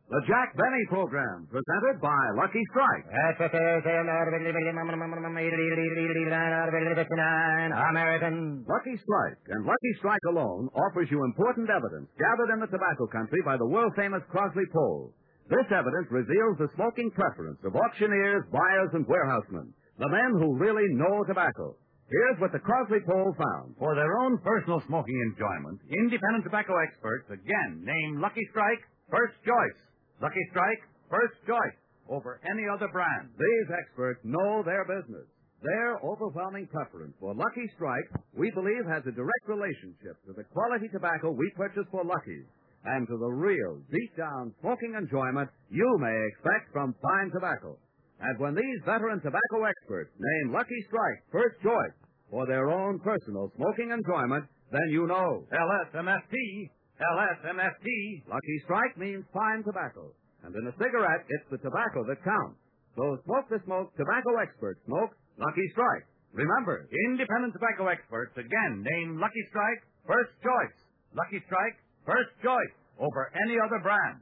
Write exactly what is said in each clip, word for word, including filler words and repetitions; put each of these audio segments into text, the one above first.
The Jack Benny Program, presented by Lucky Strike. American. Lucky Strike, and Lucky Strike alone, offers you important evidence gathered in the tobacco country by the world-famous Crosley Poll. This evidence reveals the smoking preference of auctioneers, buyers, and warehousemen, the men who really know tobacco. Here's what the Crosley Poll found. For their own personal smoking enjoyment, independent tobacco experts again name Lucky Strike first choice. Lucky Strike, first choice over any other brand. These experts know their business. Their overwhelming preference for Lucky Strike, we believe, has a direct relationship to the quality tobacco we purchase for Lucky's and to the real, deep-down smoking enjoyment you may expect from fine tobacco. And when these veteran tobacco experts name Lucky Strike first choice for their own personal smoking enjoyment, then you know. L S M F T. L S M F T. Lucky Strike means fine tobacco. And in a cigarette, it's the tobacco that counts. So smoke the smoke tobacco experts smoke Lucky Strike. Remember, independent tobacco experts again name Lucky Strike first choice. Lucky Strike, first choice over any other brand.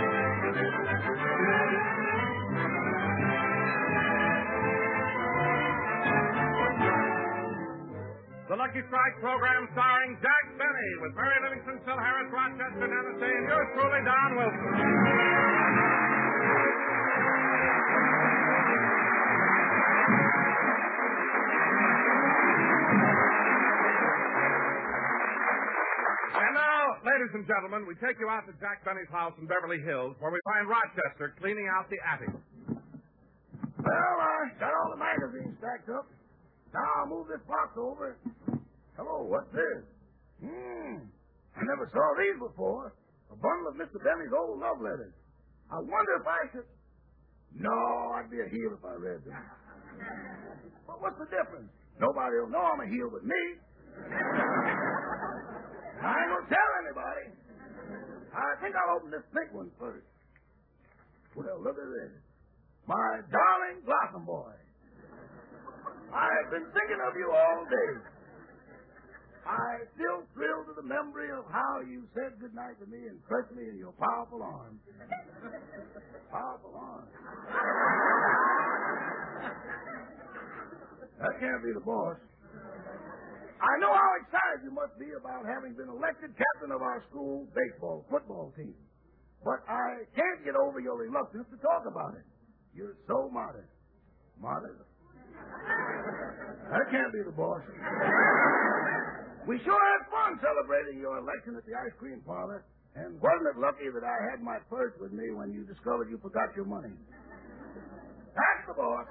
The Lucky Strike program starring Jack Benny with Mary Livingston, Phil Harris, Rochester, Nana Day, and yours truly, Don Wilson. And now, ladies and gentlemen, we take you out to Jack Benny's house in Beverly Hills, where we find Rochester cleaning out the attic. Well, I got all the magazines stacked up. Now I'll move this box over. Hello, what's this? Hmm, I never saw these before. A bundle of Mister Benny's old love letters. I wonder if I should... No, I'd be a heel if I read them. But what's the difference? Nobody will know I'm a heel but me. I ain't gonna tell anybody. I think I'll open this pink one first. Well, look at this. My darling Blossom Boy. I've been thinking of you all day. I still thrill to the memory of how you said goodnight to me and pressed me in your powerful arms. Powerful arms. That can't be the boss. I know how excited you must be about having been elected captain of our school baseball, football team. But I can't get over your reluctance to talk about it. You're so modest. Modest? That can't be the boss. We sure had fun celebrating your election at the ice cream parlor. And wasn't it lucky that I had my purse with me when you discovered you forgot your money? That's the boss.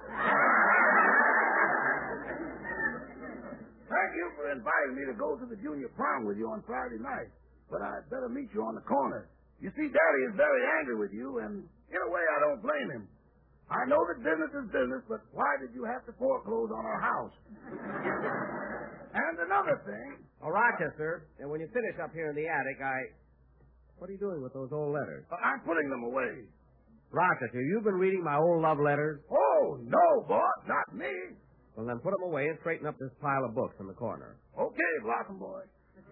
Thank you for inviting me to go to the junior prom with you on Friday night. But I'd better meet you on the corner. You see, Daddy is very angry with you, and in a way I don't blame him. I know that business is business, but why did you have to foreclose on our house? And another thing... Oh, Rochester, and when you finish up here in the attic, I... What are you doing with those old letters? Uh, I'm putting them away. Rochester, you've been reading my old love letters? Oh, no, boss, not me. Well, then put them away and straighten up this pile of books in the corner. Okay, Blossom Boy.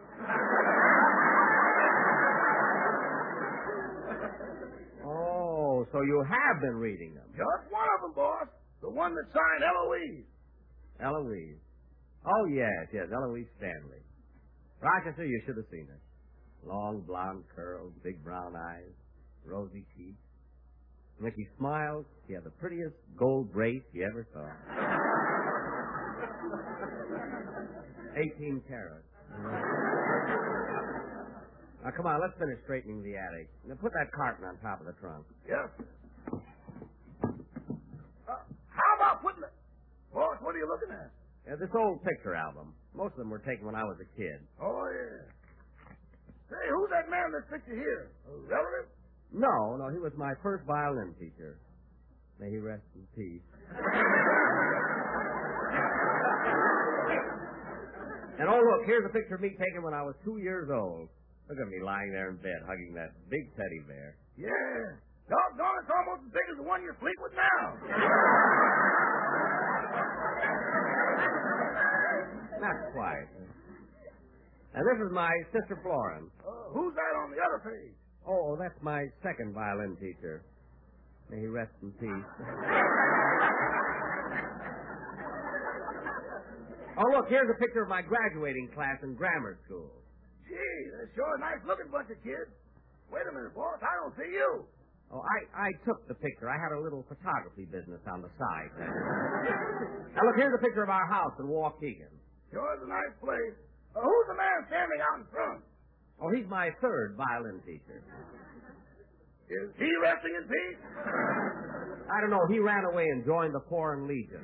Oh, so you have been reading them. Just one of them, boss. The one that signed Eloise. Eloise. Oh, yes, yes, Eloise Stanley. Rochester, you should have seen her. Long blonde curls, big brown eyes, rosy cheeks. When she smiled, she had the prettiest gold brace you ever saw. Eighteen carats. Now, come on, let's finish straightening the attic. Now, put that carton on top of the trunk. Yes. Uh, how about putting it... Boss, what are you looking at? Yeah, this old picture album. Most of them were taken when I was a kid. Oh, yeah. Say, who's that man that's picture here? A relative? No, no, he was my first violin teacher. May he rest in peace. And oh, look, here's a picture of me taken when I was two years old. Look at me lying there in bed, hugging that big teddy bear. Yeah. Doggone, it's almost as big as the one you're asleep with now. Not quite. And this is my sister Florence. Uh, who's that on the other page? Oh, that's my second violin teacher. May he rest in peace. Oh, look, here's a picture of my graduating class in grammar school. Gee, that's sure a nice-looking bunch of kids. Wait a minute, boss. I don't see you. Oh, I, I took the picture. I had a little photography business on the side. Now, look, here's a picture of our house in Waukegan. Sure is a nice place. Uh, who's the man standing out in front? Oh, he's my third violin teacher. Is he resting in peace? I don't know. He ran away and joined the Foreign Legion.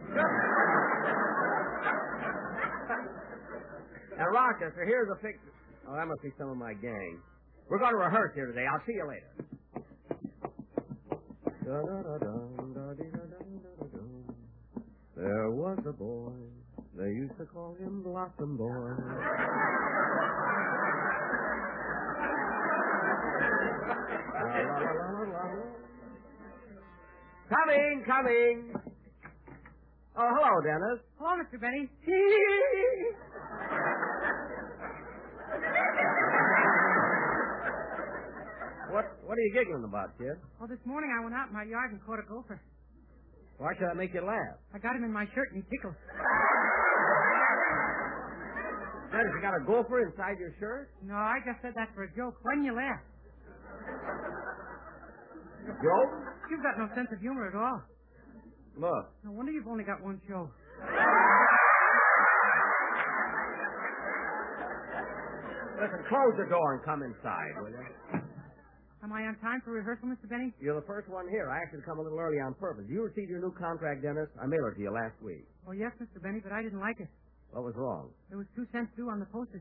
Now, Rochester, here's a picture. Oh, that must be some of my gang. We're going to rehearse here today. I'll see you later. There was a boy. They used to call him Blossom Boy. Coming, coming. Oh, hello, Dennis. Hello, Mister Benny. What What are you giggling about, kid? Well, this morning I went out in my yard and caught a gopher. Why should I make you laugh? I got him in my shirt and he tickled. Dennis, you got a gopher inside your shirt? No, I just said that for a joke. Why didn't you laugh? Joke? You've got no sense of humor at all. Look. No wonder you've only got one show. Listen, close the door and come inside, will you? Am I on time for rehearsal, Mister Benny? You're the first one here. I asked you to come a little early on purpose. You received your new contract, Dennis? I mailed it to you last week. Oh, yes, Mister Benny, but I didn't like it. What was wrong? There was two cents due on the postage.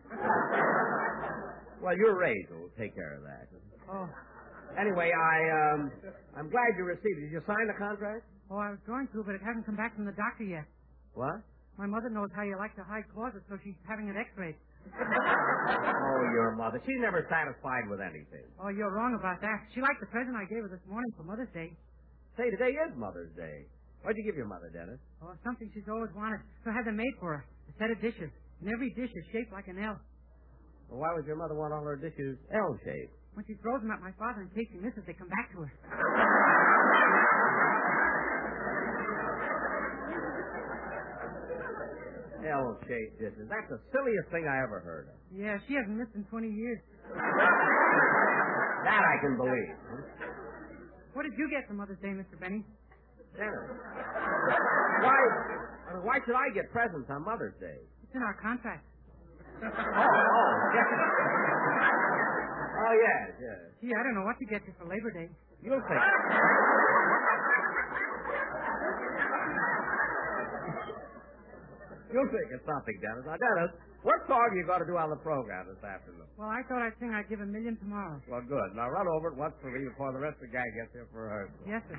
Well, your raise will take care of that. Oh. Anyway, I, um, I'm glad you received it. Did you sign the contract? Oh, I was going to, but it hasn't come back from the doctor yet. What? My mother knows how you like to hide closets, so she's having it x-rayed. Oh, your mother. She's never satisfied with anything. Oh, you're wrong about that. She liked the present I gave her this morning for Mother's Day. Say, today is Mother's Day. What'd you give your mother, Dennis? Oh, something she's always wanted. So I had them made for her. A set of dishes. And every dish is shaped like an L. Well, why would your mother want all her dishes L-shaped? When she throws them at my father in case he misses, they come back to her. L-shaped dishes. That's the silliest thing I ever heard of. Yeah, she hasn't missed in twenty years. That I can believe. What did you get for Mother's Day, Mister Benny? Dennis. Why, I mean, why should I get presents on Mother's Day? It's in our contract. Oh, oh, yes. Oh, yes, yes. Gee, I don't know what to get you for Labor Day. You'll think. You'll think of something, Dennis. Now, Dennis, what song are you going to do on the program this afternoon? Well, I thought I'd sing I'd Give a Million tomorrow. Well, good. Now, run over it once for me before the rest of the gang gets here for rehearsal. Yes, sir.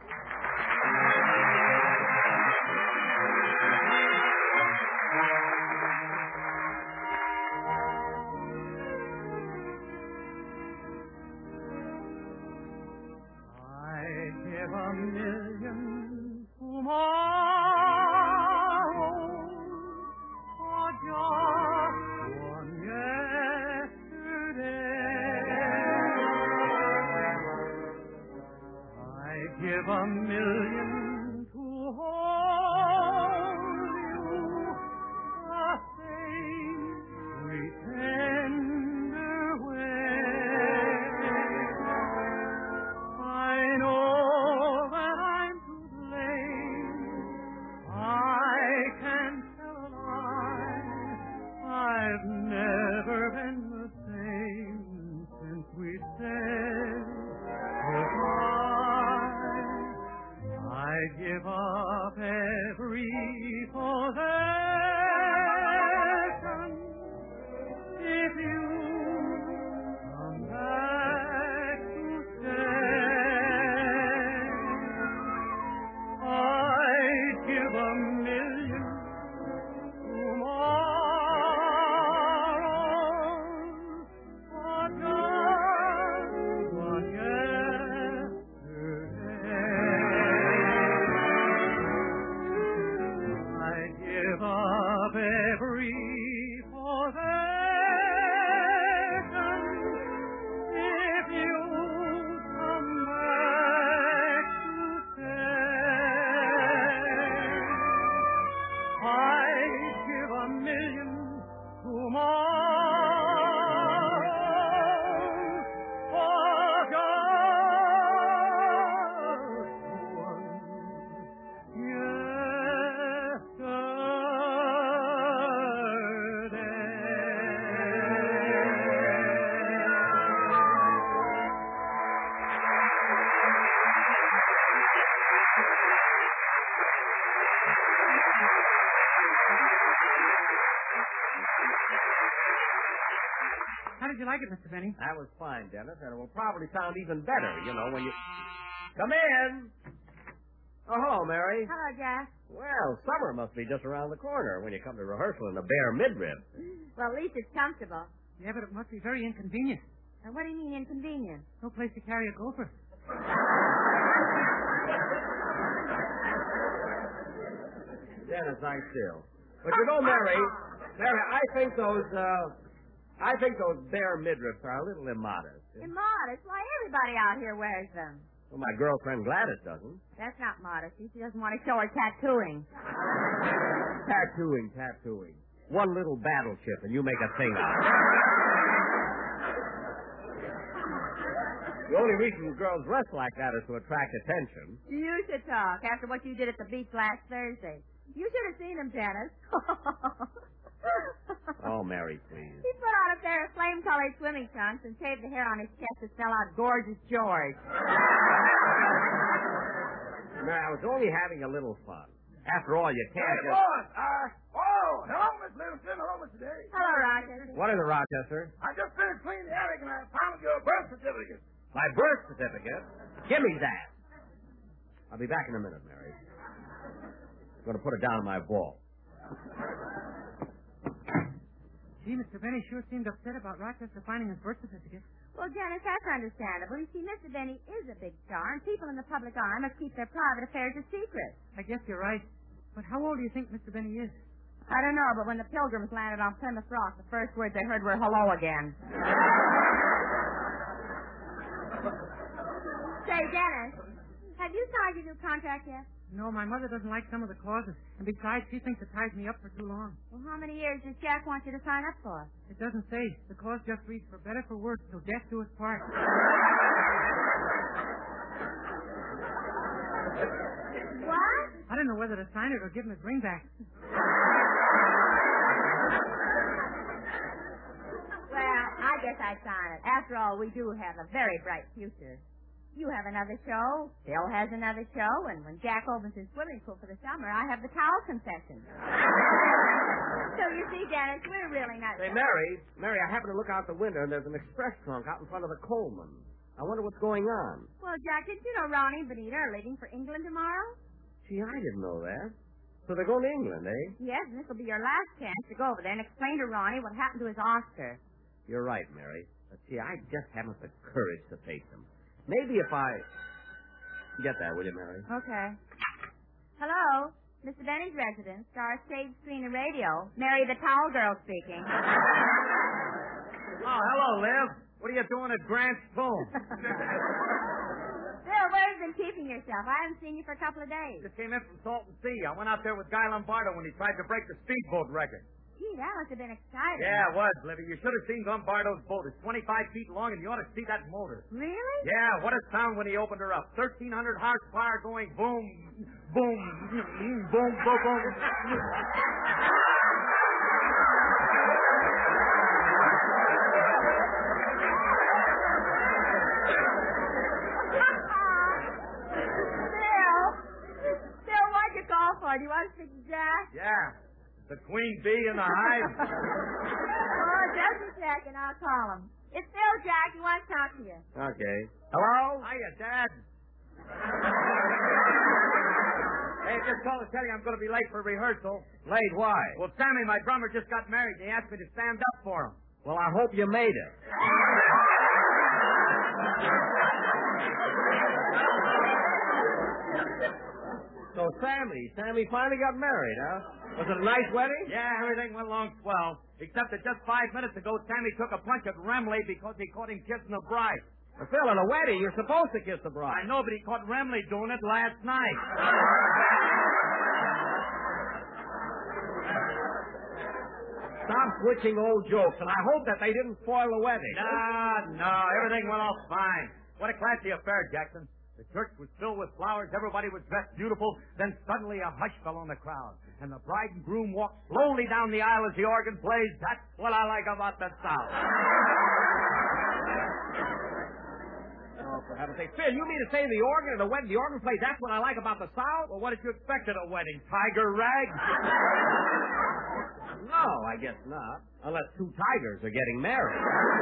I'd give a million tomorrow. Just one yesterday. I give a million to hold you, the same sweet tender way. I know that I'm to blame. I can't tell a lie. I've never been the same since we said goodbye. I like it, Mister Benny? That was fine, Dennis, and it will probably sound even better, you know, when you... Come in! Oh, hello, Mary. Hello, Jack. Well, summer must be just around the corner when you come to rehearsal in a bare midrib. Well, at least it's comfortable. Yeah, but it must be very inconvenient. And what do you mean inconvenient? No place to carry a gopher. Dennis, I still. But you know, Mary, Mary, I think those, uh, I think those bare midriffs are a little immodest. Immodest? Why, everybody out here wears them. Well, my girlfriend Gladys doesn't. That's not modesty. She doesn't want to show her tattooing. Tattooing, tattooing. One little battleship, and you make a thing out of it. The only reason girls dress like that is to attract attention. You should talk after what you did at the beach last Thursday. You should have seen him, Dennis. Oh, Mary, please. He put on a pair of flame-colored swimming trunks and shaved the hair on his chest to spell out Gorgeous George. Mary, I was only having a little fun. After all, you can't Hey, just... boss, uh, oh, hello, Miss Littleton. Hello, Mister Day. Hello, Rochester. What is it, Rochester? I just finished cleaning the attic and I found your birth certificate. My birth certificate? Give me that. I'll be back in a minute, Mary. I'm going to put it down in my vault. Gee, Mister Benny sure seemed upset about Rochester finding his birth certificate. Well, Dennis, that's understandable. You see, Mister Benny is a big star, and people in the public eye must keep their private affairs a secret. I guess you're right. But how old do you think Mister Benny is? I don't know, but when the Pilgrims landed on Plymouth Rock, the first words they heard were hello again. Say, Dennis, have you signed your new contract yet? No, my mother doesn't like some of the clauses. And besides, she thinks it ties me up for too long. Well, how many years does Jack want you to sign up for? It doesn't say. The clause just reads, for better, for worse, till death do us part. What? I don't know whether to sign it or give him his ring back. Well, I guess I'd sign it. After all, we do have a very bright future. You have another show, Phil has another show, and when Jack opens his swimming pool for the summer, I have the towel concession. So you see, Dennis, we're really not... Say, Mary, Mary, I happen to look out the window, and there's an express trunk out in front of the Coleman. I wonder what's going on. Well, Jack, did you know Ronnie and Benita are leaving for England tomorrow? Gee, I didn't know that. So they're going to England, eh? Yes, and this will be your last chance to go over there and explain to Ronnie what happened to his Oscar. You're right, Mary. But see, I just haven't the courage to face them. Maybe if I... Get that, will you, Mary? Okay. Hello, Mister Benny's residence, Star Stage Screen and Radio. Mary the Towel Girl speaking. Oh, hello, Liv. What are you doing at Grant's Spoon? Bill, where have you been keeping yourself? I haven't seen you for a couple of days. Just came in from Salton Sea. I went out there with Guy Lombardo when he tried to break the speedboat record. Gee, that must have been exciting. Yeah, it was, Livy. You should have seen Lombardo's boat. It's twenty-five feet long, and you ought to see that motor. Really? Yeah, what a sound when he opened her up. thirteen hundred horsepower going boom, boom, boom, boom, boom, boom. Bill! Bill, what'd you call for? Do you want to speak to Jack? Yeah, the queen bee in the hive. Oh, just a second. I'll call him. It's Bill, Jack. He wants to talk to you. Okay. Hello? Hiya, Dad. Hey, just called to tell you I'm going to be late for rehearsal. Late, why? Well, Sammy, my drummer, just got married, and he asked me to stand up for him. Well, I hope you made it. So, Sammy, Sammy finally got married, huh? Was it a nice wedding? Yeah, everything went along swell. Except that just five minutes ago, Sammy took a punch at Remley because he caught him kissing the bride. Well, Phil, at a wedding, you're supposed to kiss the bride. I know, but he caught Remley doing it last night. Stop switching old jokes, and I hope that they didn't spoil the wedding. No, no, everything went off fine. What a classy affair, Jackson. The church was filled with flowers. Everybody was dressed beautiful. Then suddenly a hush fell on the crowd. And the bride and groom walked slowly down the aisle as the organ plays. That's what I like about the South. Oh, for heaven's sake. Phil, you mean to say the organ at the wedding, the organ plays, that's what I like about the South? Well, what did you expect at a wedding? Tiger rags? No, I guess not. Unless two tigers are getting married.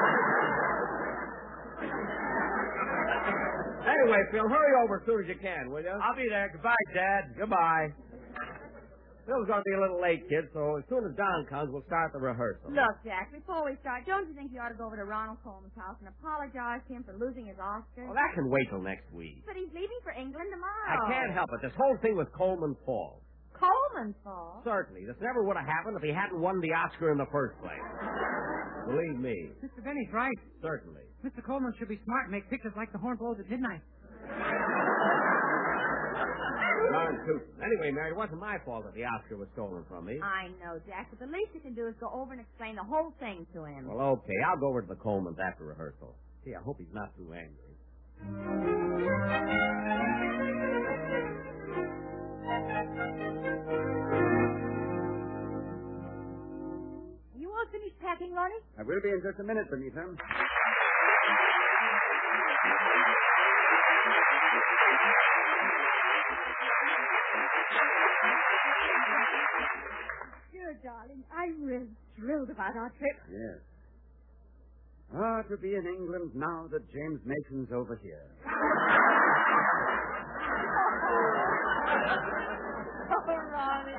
Anyway, Phil, hurry over as soon as you can, will you? I'll be there. Goodbye, Dad. Goodbye. Phil's going to be a little late, kid, so as soon as Don comes, we'll start the rehearsal. Look, Jack, before we start, don't you think you ought to go over to Ronald Coleman's house and apologize to him for losing his Oscar? Well, that can wait till next week. But he's leaving for England tomorrow. I can't help it. This whole thing with Coleman's fault. Coleman's fault? Certainly. This never would have happened if he hadn't won the Oscar in the first place. Believe me. Mister Benny's right. Certainly. Mister Coleman should be smart and make pictures like the horn blows at midnight. Darn tootin'. Anyway, Mary, it wasn't my fault that the Oscar was stolen from me. I know, Jack, but the least you can do is go over and explain the whole thing to him. Well, okay. I'll go over to the Colemans after rehearsal. Gee, I hope he's not too angry. You all finished packing, Ronnie? I will be in just a minute, Benita. Sure, darling. I'm really thrilled about our trip. Yes. Ah, to be in England now that James Mason's over here. Oh, Ronnie.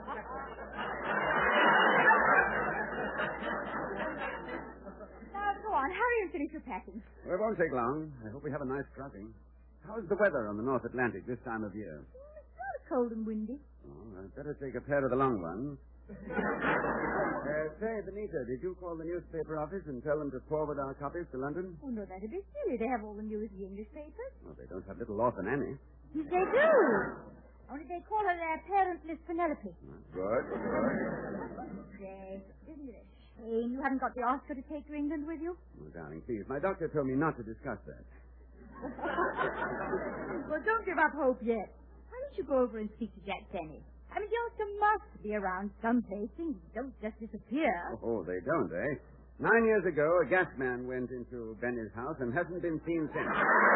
Now, go on. Hurry and finish your packing. Well, it won't take long. I hope we have a nice crossing. How's the weather on the North Atlantic this time of year? It's not cold and windy. Oh, I'd better take a pair of the long ones. uh, say, Benita, did you call the newspaper office and tell them to forward our copies to London? Oh, no, that'd be silly. They have all the news in the English papers. Oh, they don't have Little Orphan Annie. They do. Only they call her their parentless Penelope. Good, good. Say, isn't it a shame you haven't got the Oscar to take to England with you? Oh, darling, please. My doctor told me not to discuss that. Well, don't give up hope yet. Why don't you go over and speak to Jack Benny? I mean, the Oscar must be around someplace. Things don't just disappear. Oh, they don't, eh? Nine years ago, a gas man went into Benny's house and hasn't been seen since.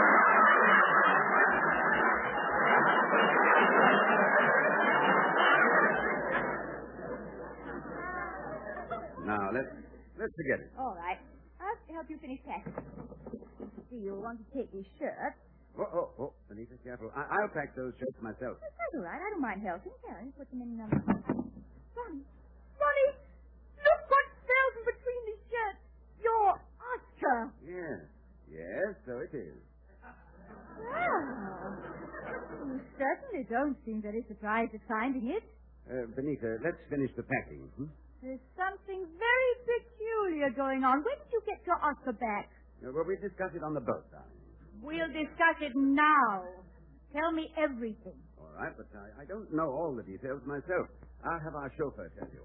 Now, let's let's forget it. All right. I'll help you finish packing. Do you want to take these shirts? Oh, oh, oh, Benita, careful. I- I'll pack those shirts myself. That's all right. I don't mind helping. Here, I'll put them in. Um... Ronnie, Ronnie, look what fell in between these shirts. Your Oscar. Yes, yes, so it is. Well, you certainly don't seem very surprised at finding it. Uh, Benita, let's finish the packing. Hmm? There's something very peculiar going on. When did you get your Oscar back? Uh, well, we'll discuss it on the boat, darling. We'll discuss it now. Tell me everything. All right, but I, I don't know all the details myself. I'll have our chauffeur tell you.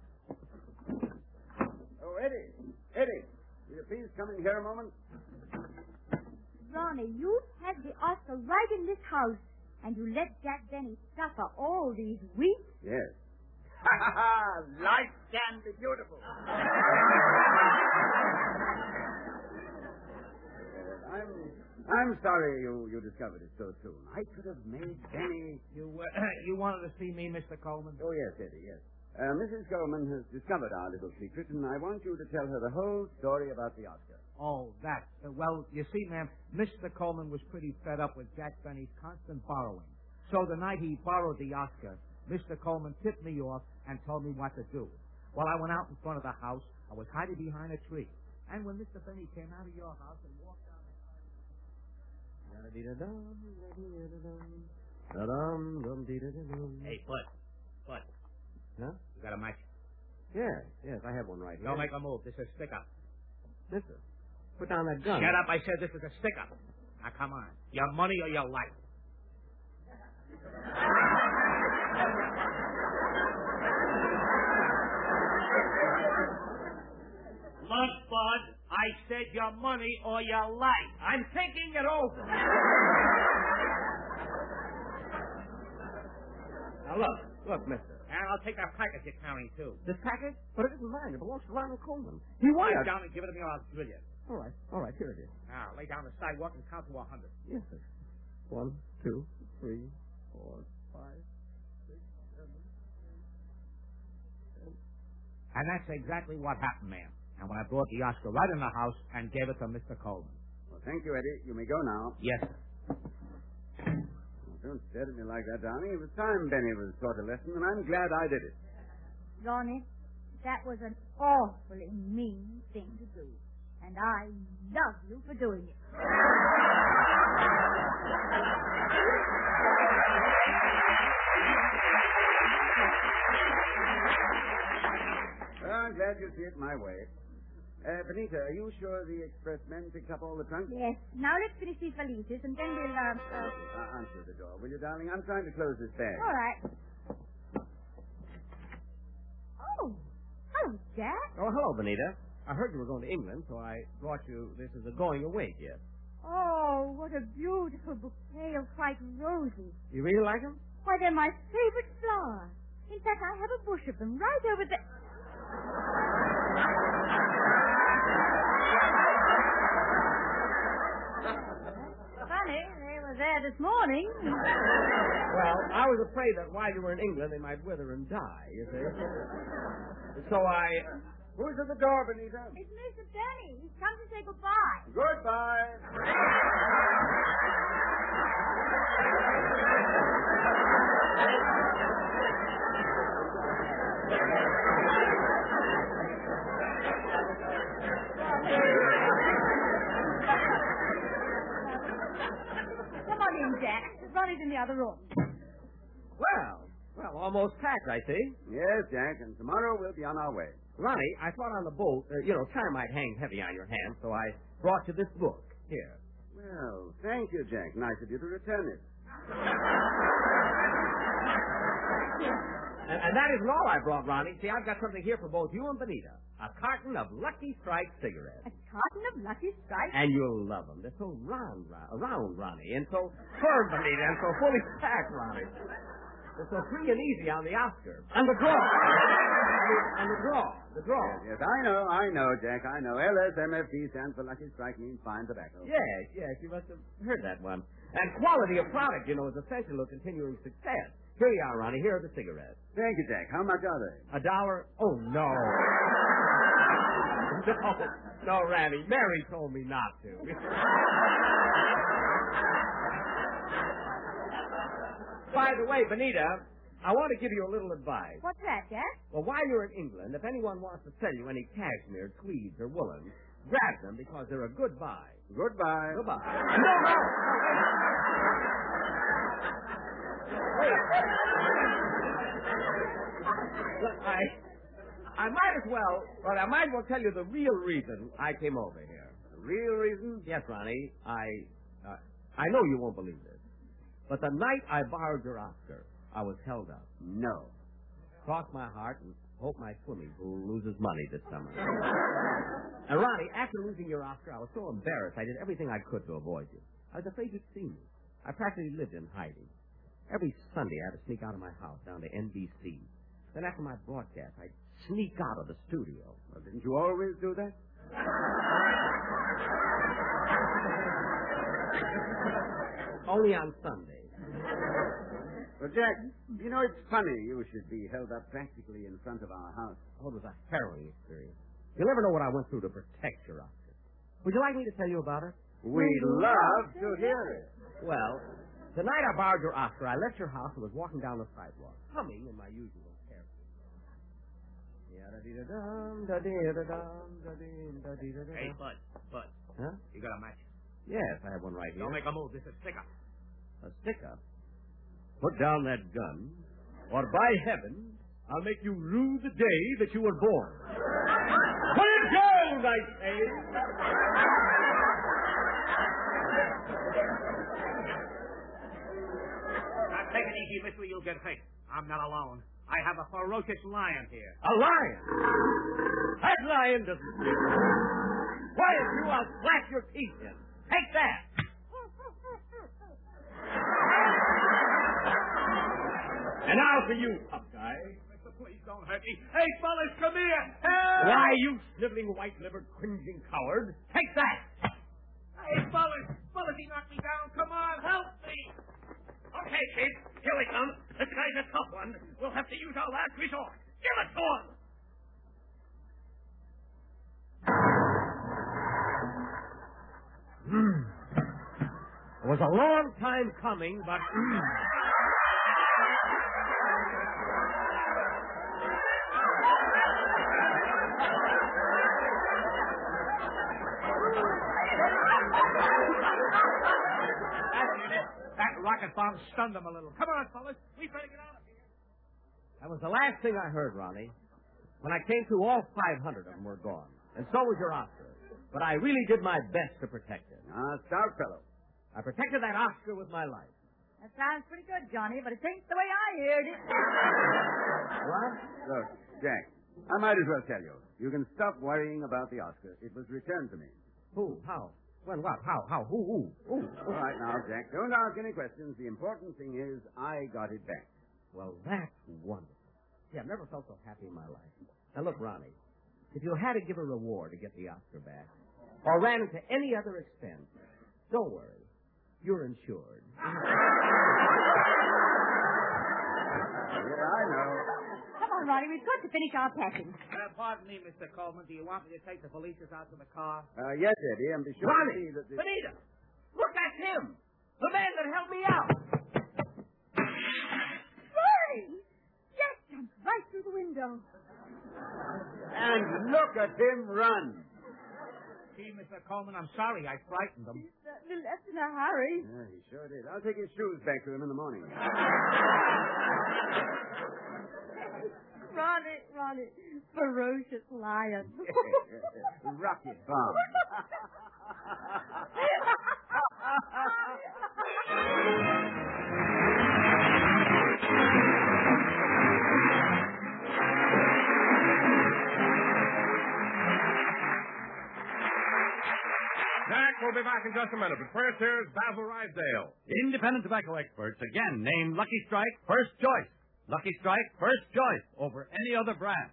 Oh, Eddie. Eddie, will you please come in here a moment? Ronnie, you had the Oscar right in this house, and you let Jack Benny suffer all these weeks? Yes. Life can be beautiful. Uh, I'm I'm sorry you, you discovered it so soon. I could have made Benny... You uh, you wanted to see me, Mister Coleman? Oh, yes, Eddie, yes. Uh, Missus Coleman has discovered our little secret, and I want you to tell her the whole story about the Oscar. Oh, that. Uh, well, you see, ma'am, Mister Coleman was pretty fed up with Jack Benny's constant borrowing. So the night he borrowed the Oscar, Mister Coleman tipped me off and told me what to do. Well, I went out in front of the house. I was hiding behind a tree. And when Mister Benny came out of your house and walked down the... Hey, Bud. Bud. Huh? You got a match? Yes, yes, I have one right here. Don't make a move. This is stick-up. Mister, put down that gun. Shut up. I said this is a stick-up. Now, come on. Your money or your life? Look, Bud, I said your money or your life. I'm thinking it over. Now, look, look, mister. And I'll take that package you're carrying, too. This package? But it isn't mine. It belongs to Ronald Coleman. He Lay wired... down and give it to me or I'll drill you. All right, all right, here it is. Now, lay down the sidewalk and count to a hundred. Yes, sir. One, two, three, four, five, six, seven, eight, ten, And that's exactly what happened, ma'am. And when I brought the Oscar right in the house and gave it to Mister Coleman. Well, thank you, Eddie. You may go now. Yes, sir. Well, don't stare at me like that, darling. It was time Benny was taught a lesson, and I'm glad I did it. Ronnie, that was an awfully mean thing to do. And I love you for doing it. Well, I'm glad you see it my way. Uh, Benita, are you sure the expressmen picked up all the trunks? Yes. Now let's finish these valises, and then we'll, uh... uh... Uh, answer the door, will you, darling? I'm trying to close this bag. All right. Oh, hello, Jack. Oh, hello, Benita. I heard you were going to England, so I brought you this as a going-away gift. Oh, what a beautiful bouquet of white roses. You really like them? Why, they're my favorite flower. In fact, I have a bush of them right over there. Funny, they were there this morning. Well, I was afraid that while you were in England, they might wither and die, you see. So I... Who's at the door, Benita? It's Mister Benny. He's come to say goodbye. Goodbye. Come on in, Jack. Ronnie's in the other room. Well, well, almost packed, I see. Yes, Jack, and tomorrow we'll be on our way. Ronnie, I thought on the boat, uh, you know, time might hang heavy on your hands, so I brought you this book. Here. Well, thank you, Jack. Nice of you to return it. And, and that isn't all I brought, Ronnie. See, I've got something here for both you and Benita. A carton of Lucky Strike cigarettes. A carton of Lucky Strike? And you'll love them. They're so round, round, round, Ronnie, and so firm, Benita, and so fully packed, Ronnie. They're so free and easy on the Oscar. And the draw. And the draw. The draw. Yes, yes, I know, I know, Jack, I know. L S M F T stands for Lucky Strike, means fine tobacco. Yes, yes, you must have heard that one. And quality of product, you know, is essential to continuing success. Here you are, Ronnie. Here are the cigarettes. Thank you, Jack. How much are they? A dollar? Oh, no. No, no, Randy. Mary told me not to. By the way, Benita, I want to give you a little advice. What's that, Jack? Well, while you're in England, if anyone wants to sell you any cashmere, tweeds, or woolens, grab them because they're a good buy. Goodbye. Goodbye. No, no. Wait. Look, I, I might as well, well, I might as well tell you the real reason I came over here. The real reason? Yes, Ronnie. I, uh, I know you won't believe this, but the night I borrowed your Oscar, I was held up. No. Cross my heart and hope my swimming pool loses money this summer. And Ronnie, after losing your Oscar, I was so embarrassed I did everything I could to avoid you. I was afraid you'd see me. I practically lived in hiding. Every Sunday I had to sneak out of my house down to N B C. Then after my broadcast, I'd sneak out of the studio. Well, didn't you always do that? Only on Sundays. Well, Jack, you know, it's funny you should be held up practically in front of our house. Oh, it was a harrowing experience. You'll never know what I went through to protect your Oscar. Would you like me to tell you about it? We'd love to hear it. Well, the night I borrowed your Oscar, I left your house and was walking down the sidewalk, humming in my usual character. Hey, Bud, Bud. Huh? You got a match? Yes, I have one right here. Don't make a move. This is stick up. A stick-up? Put down that gun, or by heaven, I'll make you rue the day that you were born. Put it down, I say! Now, take it easy, mister. You'll get hurt. I'm not alone. I have a ferocious lion here. A lion? That lion doesn't speak. Quiet you, I'll slash your teeth in. Take that! And now for you, tough guy. Mister, please don't hurt me. Hey, fellas, come here. Help! Why, you sniveling, white-livered, cringing coward. Take that! Hey, fellas. Fellas, he knocked me down. Come on, help me. Okay, kid. Here we come. This guy's a tough one. We'll have to use our last resort. Give it to him. was a long time coming, but... That rocket bomb stunned them a little. Come on, fellas. We better get out of here. That was the last thing I heard, Ronnie. When I came to, all five hundred of them were gone. And so was your Oscar. But I really did my best to protect it. Ah, stout fellow. I protected that Oscar with my life. That sounds pretty good, Johnny, but it ain't the way I heard it. What? Look, Jack, I might as well tell you. You can stop worrying about the Oscar. It was returned to me. Who? How? When? What? How? How? Who? Who? Who? All right, now, Jack, don't ask any questions. The important thing is I got it back. Well, that's wonderful. See, I've never felt so happy in my life. Now, look, Ronnie, if you had to give a reward to get the Oscar back, or ran into any other expense, don't worry. You're insured. Yeah, I know. Come on, Ronnie, we've got to finish our packing. Uh, pardon me, Mister Coleman. Do you want me to take the Felicias out to the car? Uh, yes, Eddie, and be sure to Ronnie! see that the... Benita! Look, that's him! The man that helped me out! Ronnie! Jack jumped right through the window. And look at him run. Gee, Mister Coleman, I'm sorry I frightened them. He certainly left in a hurry. Yeah, he sure did. I'll take his shoes back to him in the morning. Ronnie, Ronnie, ferocious lion. Rocket bomb. Jack, we'll be back in just a minute, but first here's Basil Rydell. Independent tobacco experts again named Lucky Strike first choice. Lucky Strike first choice over any other brand.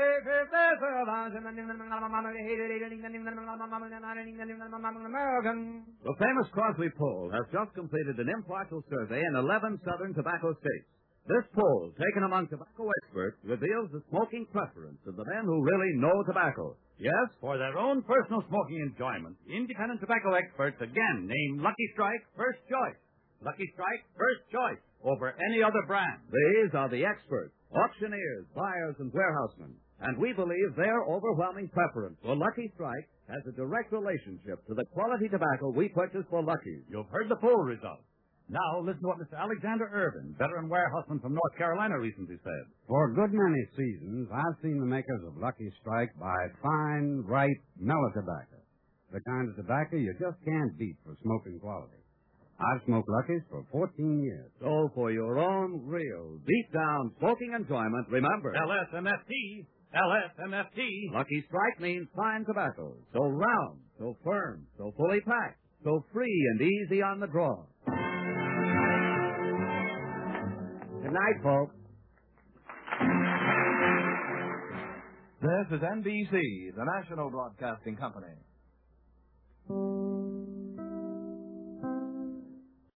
The famous Crosby poll has just completed an impartial survey in eleven southern tobacco states. This poll, taken among tobacco experts, reveals the smoking preference of the men who really know tobacco. Yes, for their own personal smoking enjoyment, independent tobacco experts again named Lucky Strike first choice. Lucky Strike first choice over any other brand. These are the experts, auctioneers, buyers, and warehousemen. And we believe their overwhelming preference for Lucky Strike has a direct relationship to the quality tobacco we purchase for Lucky's. You've heard the poll results. Now, listen to what Mister Alexander Irvin, veteran warehouseman from North Carolina, recently said. For a good many seasons, I've seen the makers of Lucky Strike buy fine, ripe, mellow tobacco. The kind of tobacco you just can't beat for smoking quality. I've smoked Lucky's for fourteen years. So for your own real, deep-down smoking enjoyment, remember... L S M F T. L S M F T. Lucky Strike means fine tobacco. So round, so firm, so fully packed, so free and easy on the draw. Good night, folks. This is N B C, the national broadcasting company.